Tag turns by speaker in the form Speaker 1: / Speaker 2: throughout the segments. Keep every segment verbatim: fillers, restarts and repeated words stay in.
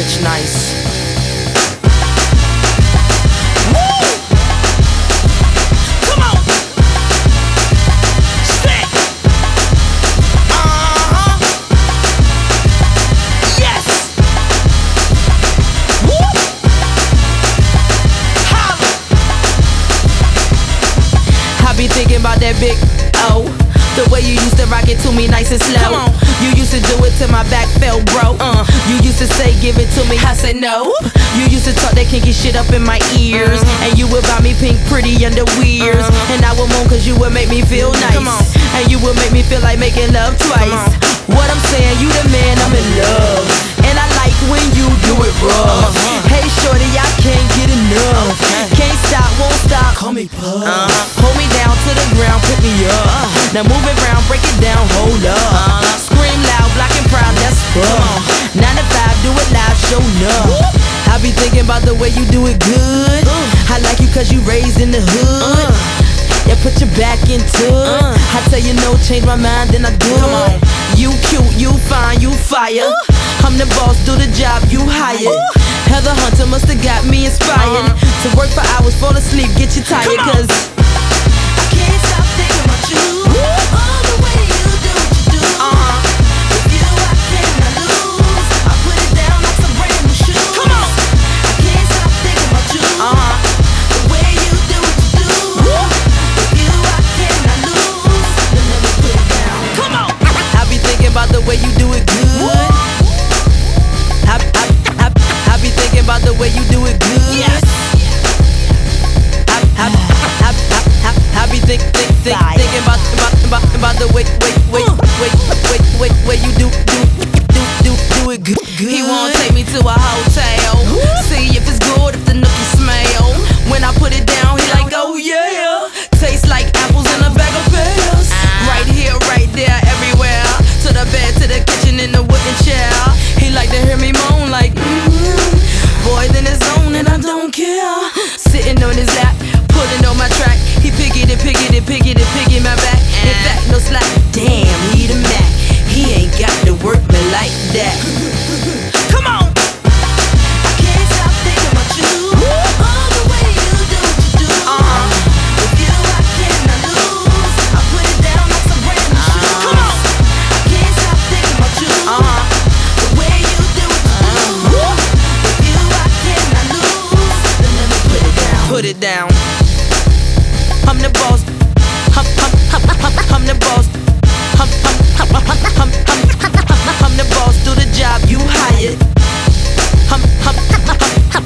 Speaker 1: bitch nice.
Speaker 2: Be thinking about that big O, the way you used to rock it to me nice and slow. You used to do it till my back felt broke. uh. You used to say give it to me, I said no. You used to talk that kinky shit up in my ears, uh-huh. And you would buy me pink pretty underwears, uh-huh. And I would moan cause you would make me feel nice, and you would make me feel like making love twice. What I'm saying, you the man, I'm in love, and I like when you do it rough. uh-huh. Hey shorty, I can't get enough, okay. Can't stop, won't stop, call me Puff. uh-huh. Hold me down to the ground, pick me up. uh, Now move it round, break it down, hold up. uh, Scream loud, black and proud, let's fuck. Nine to five, do it live, show enough. I be thinking about the way you do it good. uh, I like you cause you raised in the hood. uh, Yeah, put your back into it. uh, I tell you no, change my mind, then I do it. You cute, you fine, you fire. uh, I'm the boss, do the job, you hired. uh, Heather Hunter must've got me inspired uh-huh. To work for hours, fall asleep, get you tired. Cause I can't stop thinking about you. All the way you do what you do. uh-huh. With you I cannot lose. I put it down like some brand new shoes. Come on. I can't stop thinking about you. uh-huh. The way you do what you do. With you I cannot lose. Then let me put it down. Come on. I be thinking about the way you do it good. I, I, I, I be thinking about the way you do it good. Yes. I, I, I, I, I, I be think, think, think, thinking about, about, about, about the way, way, way, way, way, way, way you do, do, do, do, do it good. He won't take me to a hotel, see if it's good, if the nookie smell. When I put it down, he like, oh yeah. Tastes like apples in a bag of pears. Right here, right there, everywhere. To the bed, to the kitchen, in the wooden chair. He like to hear me moan like, mm-hmm. Boy, then it's on and I don't care. Sitting on his lap, pulling on my track. He piggy the piggy the piggy the piggy my back. In fact, no slack. Damn, he the Mac. He ain't got to work me like that. Come on. I can't stop thinking about you. All the way you do what you do. Uh-huh. With you I cannot lose. I put it down like some brand new shoes. Come on. I can't stop thinking about you. Uh-huh. The way you do what you do. With you I cannot lose. Then let me put it down. Put it down. I'm the boss. I'm, I'm, I'm, I'm, I'm the boss. I'm, I'm, I'm, I'm, I'm, I'm, I'm the boss. Do the job, you hired. I'm, I'm, I'm, I'm,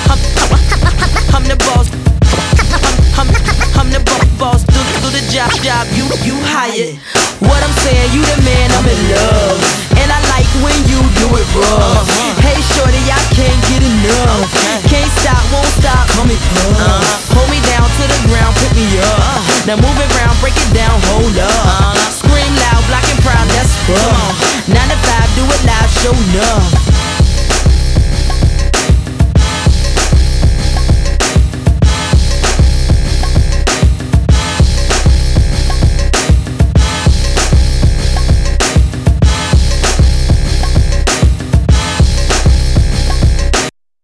Speaker 2: I'm, I'm the boss. I'm, I'm, I'm the boss. Boss, do, do the job, job, you, you hired. What I'm saying, you the man, I'm in love, and I like when you do it rough. Hey shorty, I can't get enough. Can't stop, won't stop, call me Puff. Hold me down to the ground, pick me up. Now move it round, break it down, hold up. Scream loud, black and proud, let's fuck. Nine to five, do it live, show enough.